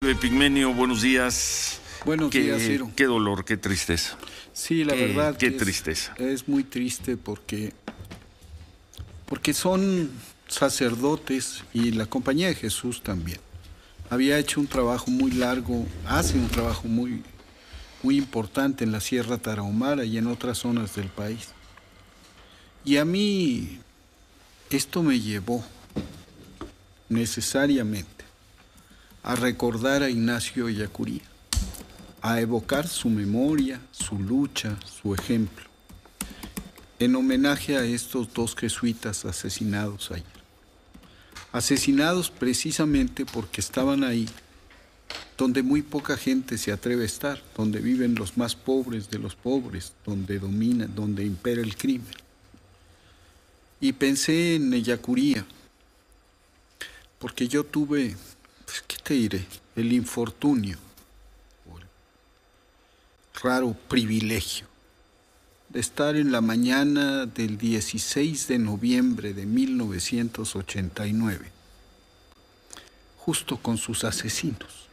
Epigmenio, buenos días. Buenos días, Ciro. Qué dolor, qué tristeza. Sí, la verdad qué tristeza. Es muy triste porque son sacerdotes y la Compañía de Jesús también. Había hecho un trabajo muy largo, hace un trabajo muy importante en la Sierra Tarahumara y en otras zonas del país. Y a mí esto me llevó necesariamente a recordar a Ignacio Ellacuría, a evocar su memoria, su lucha, su ejemplo, en homenaje a estos dos jesuitas asesinados ayer. Asesinados precisamente porque estaban ahí donde muy poca gente se atreve a estar, donde viven los más pobres de los pobres, donde domina, donde impera el crimen. Y pensé en Ellacuría, porque yo tuve, pues, ¿qué te diré? El infortunio, o el raro privilegio, de estar en la mañana del 16 de noviembre de 1989, justo con sus asesinos.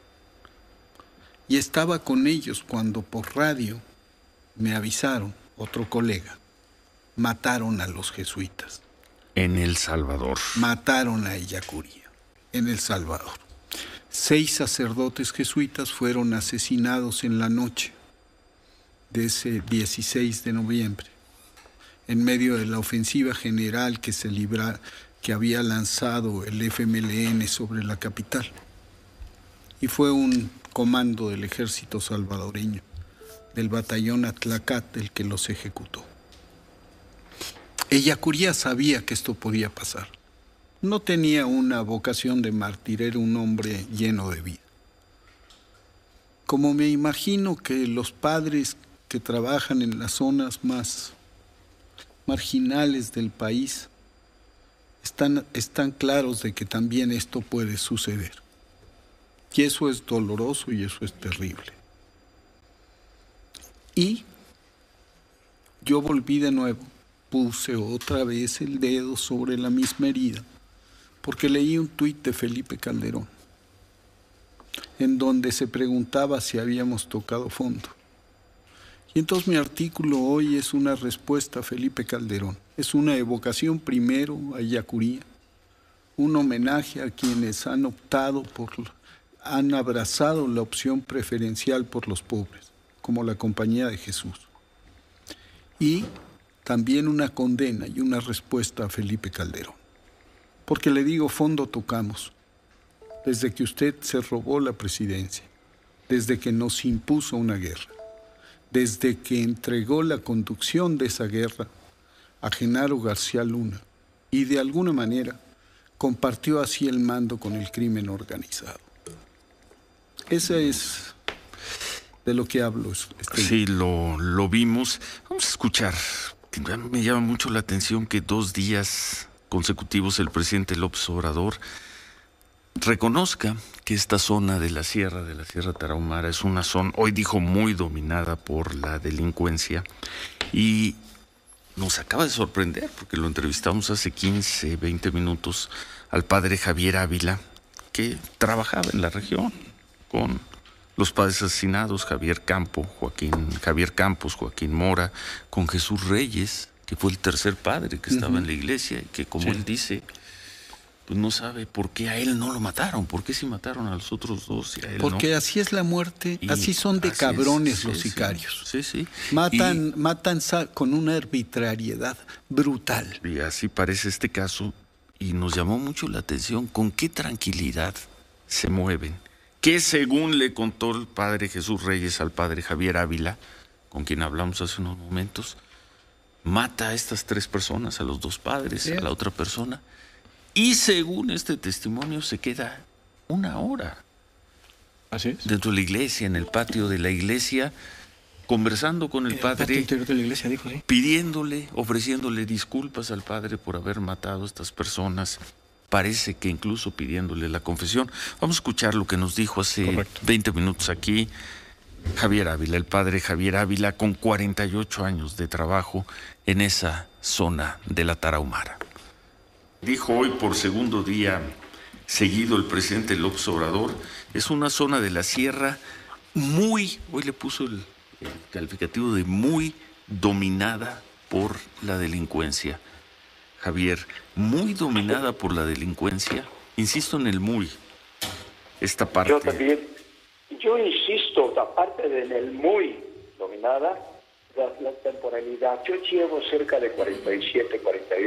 Y estaba con ellos cuando por radio me avisaron, otro colega, mataron a los jesuitas. En El Salvador. Mataron a Ellacuría, en El Salvador. 6 sacerdotes jesuitas fueron asesinados en la noche de ese 16 de noviembre, en medio de la ofensiva general que había lanzado el FMLN sobre la capital. Y fue un comando del ejército salvadoreño, del batallón Atlacat, el que los ejecutó. Ellacuría sabía que esto podía pasar. No tenía una vocación de mártir, era un hombre lleno de vida. Como me imagino que los padres que trabajan en las zonas más marginales del país están claros de que también esto puede suceder. Y eso es doloroso y eso es terrible. Y yo volví de nuevo, puse otra vez el dedo sobre la misma herida, porque leí un tuit de Felipe Calderón, en donde se preguntaba si habíamos tocado fondo. Y entonces mi artículo hoy es una respuesta a Felipe Calderón. Es una evocación primero a Ellacuría, un homenaje a quienes han abrazado la opción preferencial por los pobres, como la Compañía de Jesús. Y también una condena y una respuesta a Felipe Calderón. Porque le digo, fondo tocamos, desde que usted se robó la presidencia, desde que nos impuso una guerra, desde que entregó la conducción de esa guerra a Genaro García Luna y de alguna manera compartió así el mando con el crimen organizado. Esa es de lo que hablo. Sí, lo vimos. Vamos a escuchar. Me llama mucho la atención que 2 días consecutivos el presidente López Obrador reconozca que esta zona de la Sierra Tarahumara es una zona, hoy dijo, muy dominada por la delincuencia, y nos acaba de sorprender porque lo entrevistamos hace 15, 20 minutos al padre Javier Ávila, que trabajaba en la región con los padres asesinados, Javier Campos, Joaquín Mora, con Jesús Reyes, que fue el tercer padre que estaba en la iglesia, y que, como él dice, pues no sabe por qué a él no lo mataron, por qué sí mataron a los otros 2 y a él porque no. así es la muerte, así son de cabrones los sicarios. Sí. Matan con una arbitrariedad brutal. Y así parece este caso, y nos llamó mucho la atención con qué tranquilidad se mueven, que según le contó el padre Jesús Reyes al padre Javier Ávila, con quien hablamos hace unos momentos, mata a estas 3 personas, a los 2 padres, a la otra persona, y según este testimonio se queda 1 hora. ¿Así es? Dentro de la iglesia, en el patio de la iglesia, conversando con el padre, patio interior de la iglesia, dijo, sí. Ofreciéndole disculpas al padre por haber matado a estas personas. Parece que incluso pidiéndole la confesión. Vamos a escuchar lo que nos dijo hace 20 minutos aquí Javier Ávila, el padre Javier Ávila, con 48 años de trabajo en esa zona de la Tarahumara. Dijo hoy por segundo día seguido el presidente López Obrador. Es una zona de la sierra muy, hoy le puso el calificativo de muy dominada por la delincuencia. Javier, muy dominada por la delincuencia. Insisto en el muy. Esta parte. Yo también. Yo insisto, aparte de en el muy dominada, la temporalidad. Yo llevo cerca de 48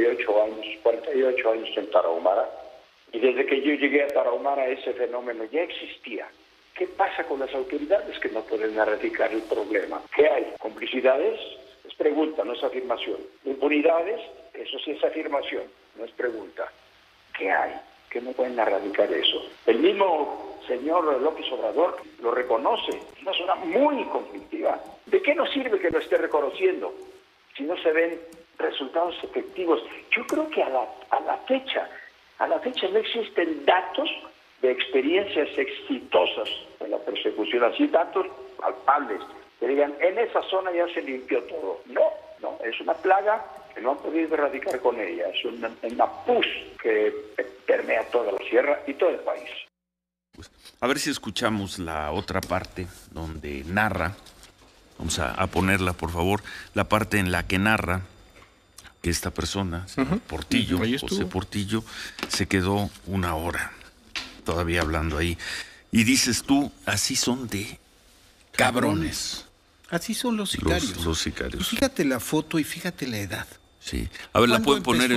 años en Tarahumara, y desde que yo llegué a Tarahumara ese fenómeno ya existía. ¿Qué pasa con las autoridades que no pueden erradicar el problema? ¿Qué hay? ¿Complicidades? Es pregunta, no es afirmación. ¿Impunidades? Eso sí es afirmación, no es pregunta. ¿Qué hay? Que no pueden erradicar eso. El mismo señor López Obrador lo reconoce. Es una zona muy conflictiva. ¿De qué nos sirve que lo esté reconociendo si no se ven resultados efectivos? Yo creo que a la fecha no existen datos de experiencias exitosas en la persecución, así datos palpables, que digan, en esa zona ya se limpió todo. No, es una plaga que no han podido erradicar con ella, es una pus que permea toda la sierra y todo el país. Pues, a ver si escuchamos la otra parte donde narra, vamos a ponerla por favor, la parte en la que narra que esta persona, Portillo, José Portillo, se quedó 1 hora todavía hablando ahí. Y dices tú, así son de cabrones. Así son los sicarios. Los sicarios. Y fíjate la foto y fíjate la edad. Sí. A ver, la pueden poner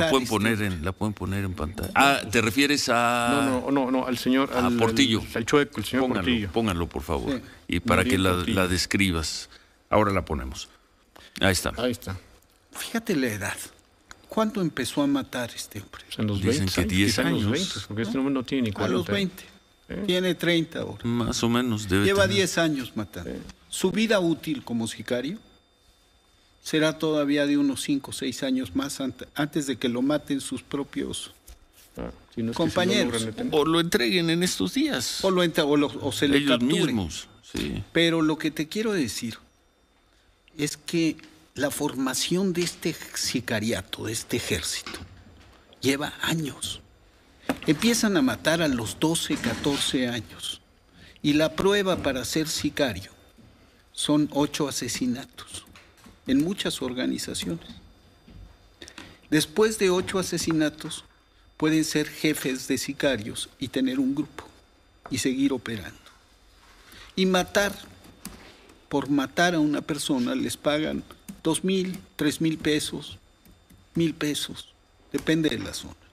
en pantalla. Ah, ¿te refieres a...? No, al señor... A Portillo. Al chueco, el señor Portillo. Pónganlo, por favor. Sí. Y para María que la describas. Ahora la ponemos. Ahí está. Fíjate la edad. ¿Cuándo empezó a matar este hombre? En los 20. Dicen que 10 años. 20, porque este hombre no tiene ni 40. A los 20. Tiene 30 ahora. Más o menos. Lleva 10 años matando. Su vida útil como sicario será todavía de unos 5 o 6 años más antes de que lo maten sus propios compañeros. O lo entreguen en estos días. O se le ellos capture. Mismos. Sí. Pero lo que te quiero decir es que la formación de este sicariato, de este ejército, lleva años. Empiezan a matar a los 12, 14 años. Y la prueba para ser sicario son 8 asesinatos en muchas organizaciones. Después de 8 asesinatos, pueden ser jefes de sicarios y tener un grupo y seguir operando. Y por matar a una persona les pagan 2,000, 3,000 pesos, 1,000 pesos, depende de la zona.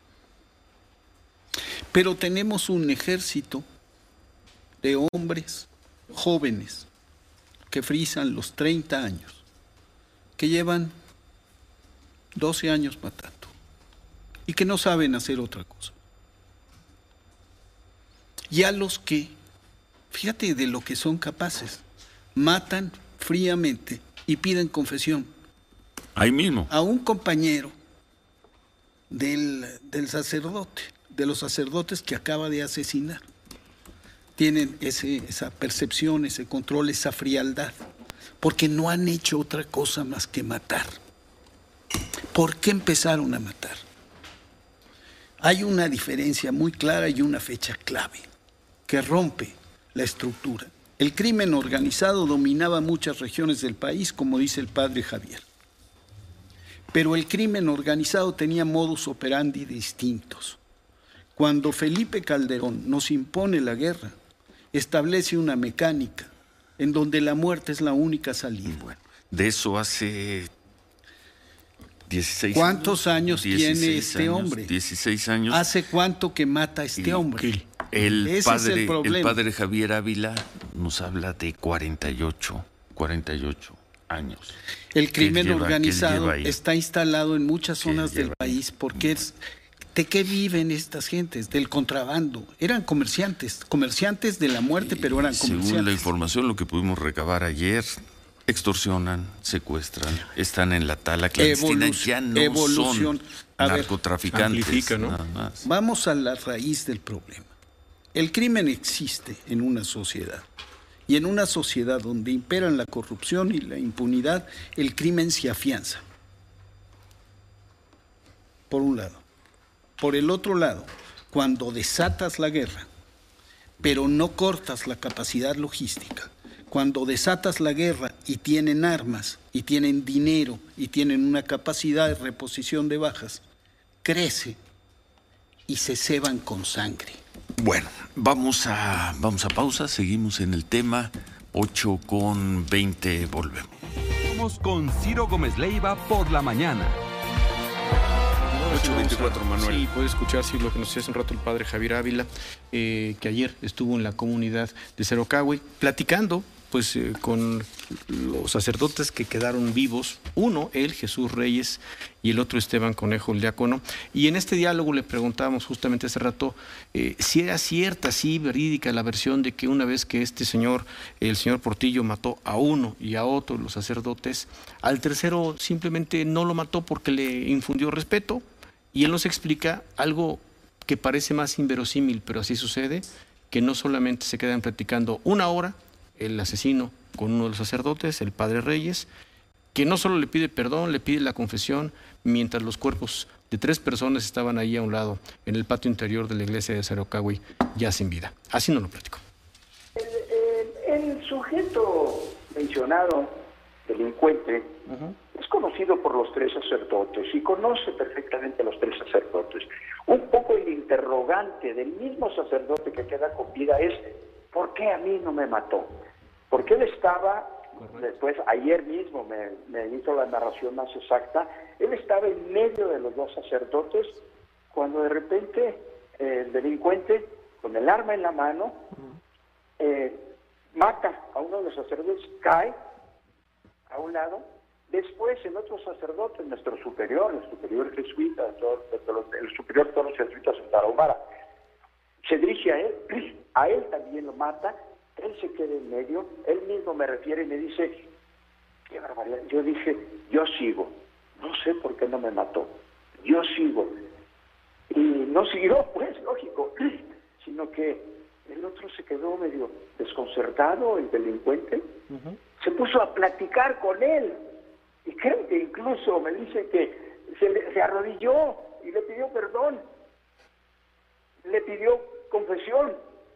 Pero tenemos un ejército de hombres jóvenes que frisan los 30 años, que llevan 12 años matando y que no saben hacer otra cosa. Y a los que, fíjate de lo que son capaces, matan fríamente y piden confesión. Ahí mismo. A un compañero del sacerdote, de los sacerdotes que acaba de asesinar. Tienen esa percepción, ese control, esa frialdad, porque no han hecho otra cosa más que matar. ¿Por qué empezaron a matar? Hay una diferencia muy clara y una fecha clave que rompe la estructura. El crimen organizado dominaba muchas regiones del país, como dice el padre Javier. Pero el crimen organizado tenía modus operandi distintos. Cuando Felipe Calderón nos impone la guerra, establece una mecánica en donde la muerte es la única salida. Bueno, de eso hace 16 ¿Cuántos años tiene este hombre? 16 años. ¿Hace cuánto que mata a este hombre? El padre Javier Ávila nos habla de 48 años. El crimen organizado está instalado en muchas zonas del país porque ¿de qué viven estas gentes? Del contrabando. Eran comerciantes de la muerte, pero eran comerciantes. Según la información, lo que pudimos recabar ayer, extorsionan, secuestran, están en la tala clandestina, ya no son narcotraficantes. Nada más. Vamos a la raíz del problema. El crimen existe en una sociedad. Y en una sociedad donde imperan la corrupción y la impunidad, el crimen se afianza. Por un lado. Por el otro lado, cuando desatas la guerra, pero no cortas la capacidad logística, cuando desatas la guerra y tienen armas, y tienen dinero, y tienen una capacidad de reposición de bajas, crece y se ceban con sangre. Bueno, vamos a pausa, seguimos en el tema. 8:20, volvemos. Vamos con Ciro Gómez Leiva por la mañana. 8:24, Manuel. Sí, puede escuchar lo que nos decía hace un rato el padre Javier Ávila, que ayer estuvo en la comunidad de Cerocahui platicando con los sacerdotes que quedaron vivos, uno, él, Jesús Reyes, y el otro, Esteban Conejo, el diácono. Y en este diálogo le preguntábamos justamente hace rato si era cierta, sí, verídica la versión de que una vez que el señor Portillo mató a uno y a otro, los sacerdotes, al tercero simplemente no lo mató porque le infundió respeto. Y él nos explica algo que parece más inverosímil, pero así sucede, que no solamente se quedan platicando una hora el asesino con uno de los sacerdotes, el padre Reyes, que no solo le pide perdón, le pide la confesión, mientras los cuerpos de 3 personas estaban ahí a un lado, en el patio interior de la iglesia de Cerocahui, ya sin vida. Así nos lo platicó. El sujeto mencionado, delincuente, es conocido por los 3 sacerdotes y conoce perfectamente a los 3 sacerdotes. Un poco el interrogante del mismo sacerdote que queda con vida es: ¿por qué a mí no me mató? Porque él estaba, después, ayer mismo me hizo la narración más exacta, él estaba en medio de los 2 sacerdotes cuando de repente el delincuente, con el arma en la mano, mata a uno de los sacerdotes, cae a un lado. Después el otro sacerdote, nuestro superior, el superior jesuita, el superior de todos los jesuitas en Tarahumara, se dirige a él también lo mata, él se queda en medio, él mismo me refiere y me dice: qué barbaridad. Yo dije: yo sigo, no sé por qué no me mató, yo sigo. Y no siguió, pues, lógico, sino que el otro se quedó medio desconcertado, el delincuente, se puso a platicar con él, y creo que incluso me dice que se arrodilló y le pidió perdón, le pidió confesión.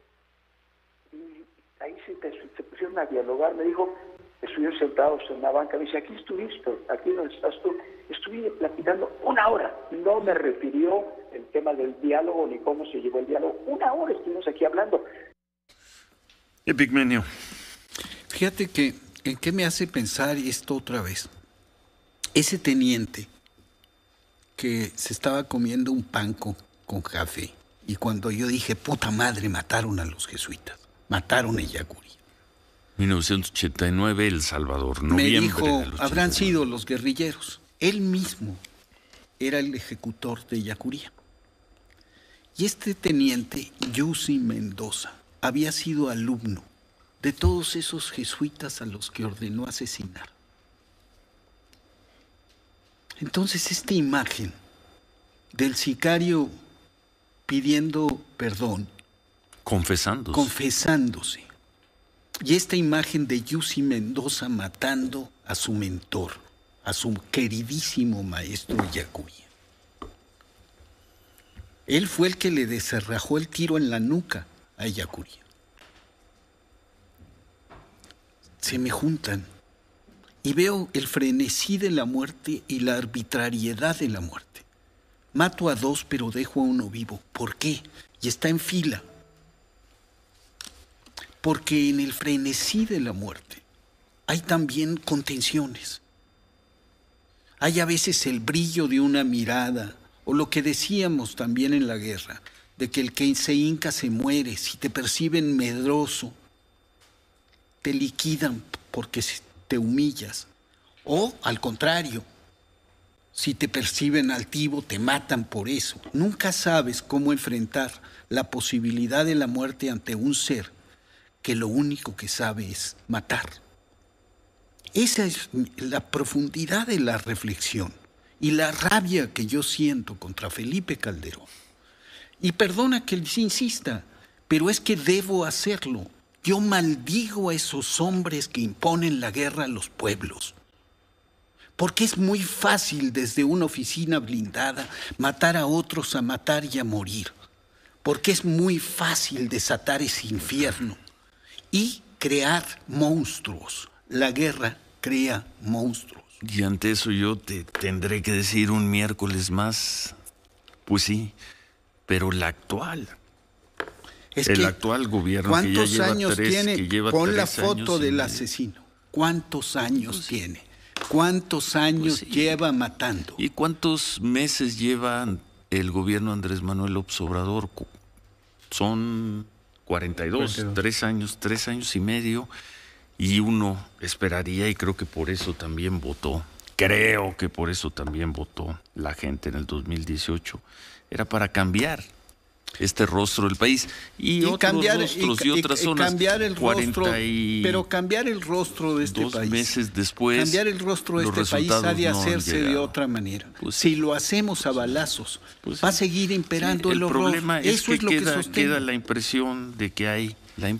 Y ahí se pusieron a dialogar. Me dijo, estuvieron sentados en la banca, me dice: aquí estuviste, aquí donde estás tú. Estuve platicando 1 hora. No me refirió el tema del diálogo ni cómo se llevó el diálogo. 1 hora estuvimos aquí hablando. Epigmenio. Fíjate que en qué me hace pensar esto otra vez. Ese teniente que se estaba comiendo un pan con café, y cuando yo dije: puta madre, mataron a los jesuitas, mataron a Yacurí. 1989, El Salvador, noviembre. Me dijo: del 89. habrán sido los guerrilleros. Él mismo era el ejecutor de Yacurí. Y este teniente, Yusi Mendoza, había sido alumno de todos esos jesuitas a los que ordenó asesinar. Entonces, esta imagen del sicario pidiendo perdón, confesándose, y esta imagen de Yusi Mendoza matando a su mentor, a su queridísimo maestro Yacurí. Él fue el que le descerrajó el tiro en la nuca a Yacurí. Se me juntan y veo el frenesí de la muerte y la arbitrariedad de la muerte. Mato a 2, pero dejo a 1 vivo. ¿Por qué? Y está en fila. Porque en el frenesí de la muerte hay también contenciones. Hay a veces el brillo de una mirada, o lo que decíamos también en la guerra, de que el que se hinca se muere. Si te perciben medroso, te liquidan porque te humillas. O al contrario, si te perciben altivo, te matan por eso. Nunca sabes cómo enfrentar la posibilidad de la muerte ante un ser que lo único que sabe es matar. Esa es la profundidad de la reflexión y la rabia que yo siento contra Felipe Calderón. Y perdona que les insista, pero es que debo hacerlo. Yo maldigo a esos hombres que imponen la guerra a los pueblos. Porque es muy fácil desde una oficina blindada matar a otros, a matar y a morir. porque es muy fácil desatar ese infierno y crear monstruos. La guerra crea monstruos. Y ante eso yo te tendré que decir un miércoles más, pues sí, pero el actual gobierno que ya lleva años tiene? que lleva Pon 3 la foto años del medio. asesino. ¿Cuántos años tiene? ¿Cuántos años lleva matando? ¿Y cuántos meses lleva el gobierno Andrés Manuel López Obrador? Son 42, 3 años y medio, y uno esperaría, y creo que por eso también votó la gente en el 2018, era para cambiar este rostro del país y otros cambiar, rostros y otras zonas. Cambiar el rostro, pero cambiar el rostro de este país. 2 meses después, cambiar el rostro de este país ha de hacerse de otra manera. Pues, si lo hacemos a balazos, va a seguir imperando el horror. El problema es Eso que, es lo queda la impresión de que hay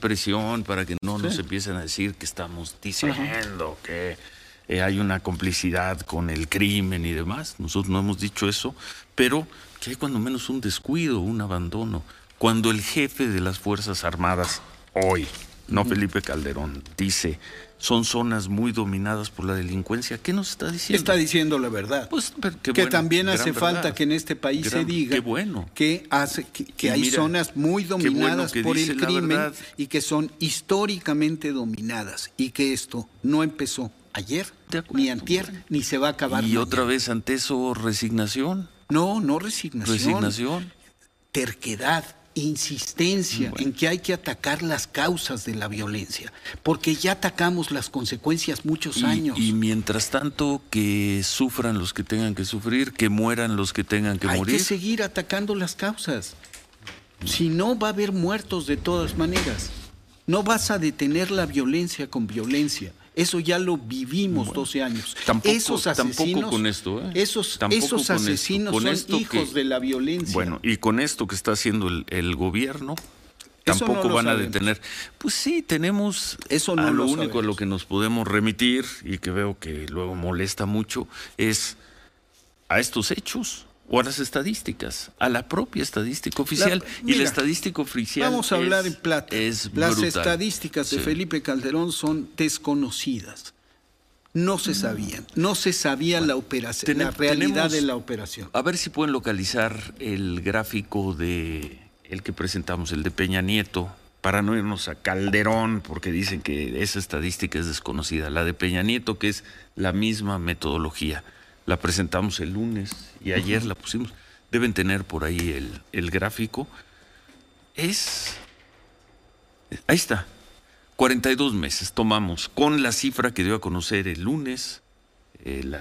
para que no nos empiecen a decir que estamos diciendo que hay una complicidad con el crimen y demás. Nosotros no hemos dicho eso, pero que hay cuando menos un descuido, un abandono. Cuando el jefe de las Fuerzas Armadas hoy, no Felipe Calderón, dice son zonas muy dominadas por la delincuencia, ¿qué nos está diciendo? Está diciendo la verdad. Pues, que también hace falta que en este país se diga que hay zonas muy dominadas por el crimen y que son históricamente dominadas, y que esto no empezó ayer, ni antier, ni se va a acabar y mañana. Otra vez ante eso, resignación. No resignación. Terquedad, insistencia en que hay que atacar las causas de la violencia, porque ya atacamos las consecuencias muchos años. Y mientras tanto, que sufran los que tengan que sufrir, que mueran los que tengan que morir. Hay que seguir atacando las causas. Si no, va a haber muertos de todas maneras. No vas a detener la violencia con violencia. Eso ya lo vivimos 12 años. Esos asesinos, tampoco con esto, esos asesinos son hijos de la violencia. Bueno, y con esto que está haciendo el gobierno, tampoco van a detener. Pues sí, tenemos eso no lo único a lo que nos podemos remitir, y que veo que luego molesta mucho, es a estos hechos. O a las estadísticas, a la propia estadística oficial. Y la estadística oficial vamos a hablar en plata. Las estadísticas de Felipe Calderón son desconocidas. No se sabían. No se sabía la operación, la realidad de la operación. A ver si pueden localizar el gráfico de el que presentamos, el de Peña Nieto, para no irnos a Calderón, porque dicen que esa estadística es desconocida. La de Peña Nieto, que es la misma metodología. La presentamos el lunes y ayer la pusimos. Deben tener por ahí el gráfico. Ahí está. 42 meses tomamos con la cifra que dio a conocer el lunes el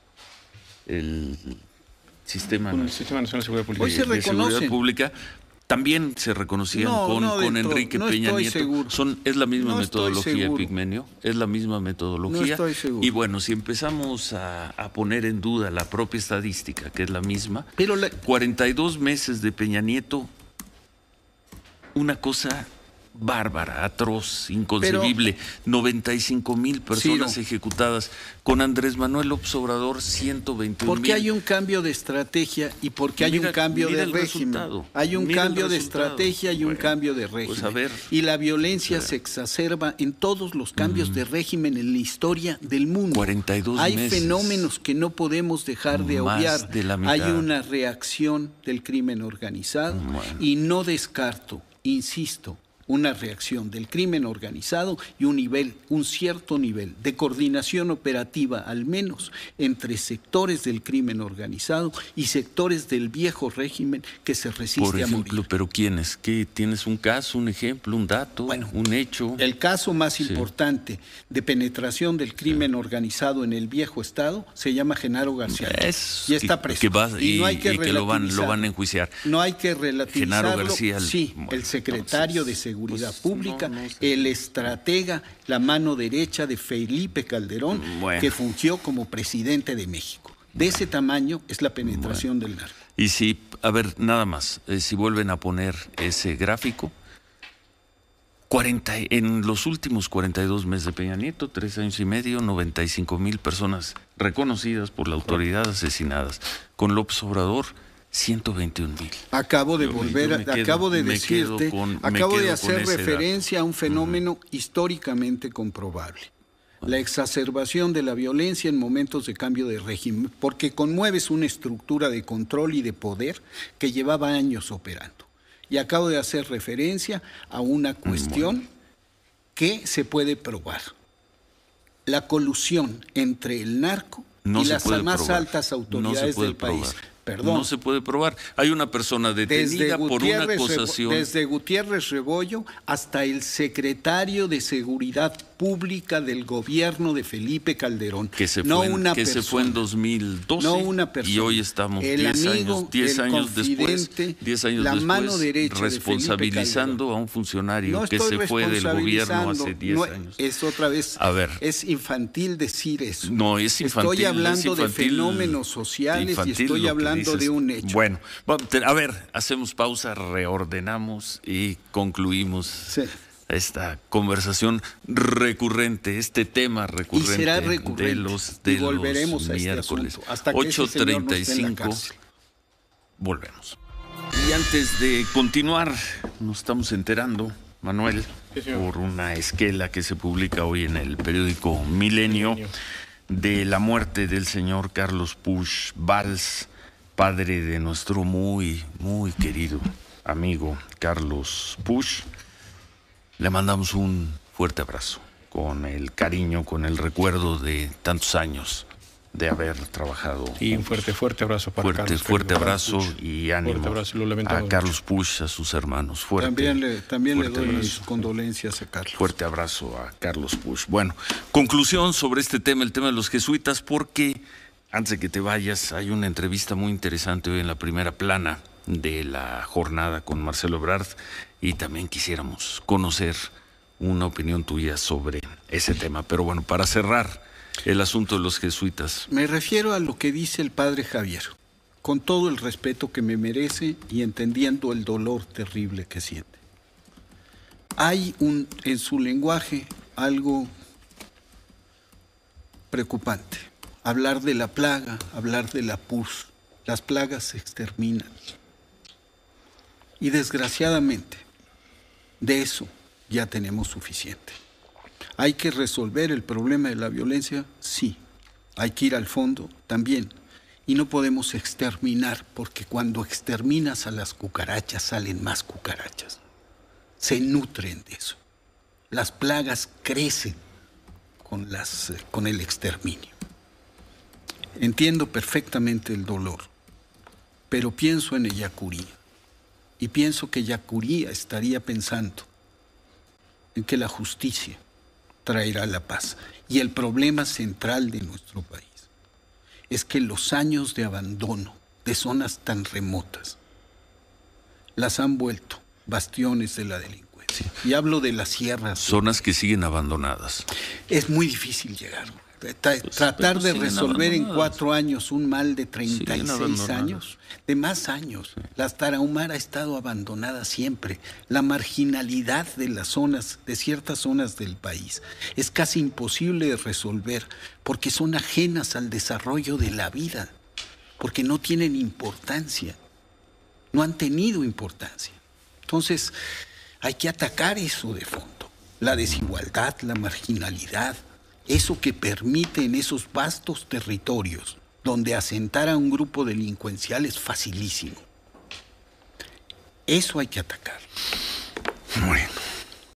Sistema Nacional de Seguridad Pública. Hoy se Seguridad Pública. También se reconocían con Enrique Peña Nieto. Es la misma metodología, Epigmenio. Es la misma metodología. No estoy seguro. Y bueno, si empezamos a poner en duda la propia estadística, que es la misma, 42 meses de Peña Nieto, una cosa bárbara, atroz, inconcebible. 95,000 personas ejecutadas. Con Andrés Manuel López Obrador, 121,000. Porque hay un cambio de estrategia y porque hay un cambio de régimen. Hay un cambio de estrategia y un cambio de régimen. Pues a ver, y la violencia se exacerba en todos los cambios de régimen en la historia del mundo. 42 hay meses. Fenómenos que no podemos dejar de obviar. Hay una reacción del crimen organizado y no descarto, insisto, una reacción del crimen organizado y un cierto nivel de coordinación operativa, al menos entre sectores del crimen organizado y sectores del viejo régimen que se resiste a morir. ¿Pero quiénes? ¿Qué? ¿Tienes un caso, un ejemplo, un dato, un hecho? El caso más importante de penetración del crimen organizado en el viejo Estado se llama Genaro García Luna, y está preso. Y no hay que lo van a enjuiciar. No hay que relativizarlo. Genaro García, el secretario de Seguridad Pública, el estratega, la mano derecha de Felipe Calderón, que fungió como presidente de México. De ese tamaño es la penetración del narco. Y si, a ver, nada más, si vuelven a poner ese gráfico, en los últimos 42 meses de Peña Nieto, 3 años y medio, 95,000 personas reconocidas por la autoridad asesinadas. Con López Obrador, 121,000. Acabo de hacer referencia a un fenómeno históricamente comprobable. La exacerbación de la violencia en momentos de cambio de régimen, porque conmueves una estructura de control y de poder que llevaba años operando. Y acabo de hacer referencia a una cuestión que se puede probar. La colusión entre el narco y las más altas autoridades del país. Perdón. No se puede probar. Hay una persona detenida por una acusación. Desde Gutiérrez Rebollo hasta el secretario de Seguridad Pública del gobierno de Felipe Calderón. Que se fue en 2012. No una persona. Y hoy estamos 10 años después, mano derecha responsabilizando a un funcionario que se fue del gobierno hace 10 años. Es otra vez. A ver. Es infantil decir eso. No, es infantil. Estoy hablando de fenómenos sociales y estoy hablando de un hecho. Bueno, a ver, hacemos pausa, reordenamos y concluimos esta conversación recurrente, este tema recurrente, y será recurrente de los volveremos a miércoles. Este hasta que 8:35. Volvemos. Y antes de continuar, nos estamos enterando, Manuel, por una esquela que se publica hoy en el periódico Milenio, de la muerte del señor Carlos Puig Valls, padre de nuestro muy, muy querido amigo Carlos Puig. Le mandamos un fuerte abrazo, con el cariño, con el recuerdo de tantos años de haber trabajado. Y un fuerte abrazo para Carlos. Fuerte abrazo y ánimo a Carlos Puig, a sus hermanos. También le doy mis condolencias a Carlos. Fuerte abrazo a Carlos Puig. Bueno, conclusión sobre este tema, el tema de los jesuitas, porque antes de que te vayas, hay una entrevista muy interesante hoy en la primera plana de la jornada con Marcelo Ebrard, y también quisiéramos conocer una opinión tuya sobre ese tema. Pero bueno, para cerrar el asunto de los jesuitas. Me refiero a lo que dice el padre Javier, con todo el respeto que me merece y entendiendo el dolor terrible que siente. Hay en su lenguaje algo preocupante. Hablar de la plaga, hablar de la pus. Las plagas se exterminan. Y desgraciadamente, de eso ya tenemos suficiente. ¿Hay que resolver el problema de la violencia? Sí. Hay que ir al fondo también. Y no podemos exterminar, porque cuando exterminas a las cucarachas salen más cucarachas. Se nutren de eso. Las plagas crecen con el exterminio. Entiendo perfectamente el dolor, pero pienso en Ellacuría. Y pienso que Ellacuría estaría pensando en que la justicia traerá la paz. Y el problema central de nuestro país es que los años de abandono de zonas tan remotas las han vuelto bastiones de la delincuencia. Y hablo de las sierras. Zonas que siguen abandonadas. Es muy difícil llegar. Tratar de resolver en 4 años un mal de 36 años, de más años. La Tarahumara ha estado abandonada siempre. La marginalidad de las zonas, de ciertas zonas del país, es casi imposible de resolver porque son ajenas al desarrollo de la vida, porque no tienen importancia, no han tenido importancia. Entonces, hay que atacar eso de fondo, la desigualdad, la marginalidad, eso que permite en esos vastos territorios donde asentar a un grupo delincuencial es facilísimo. Eso hay que atacar.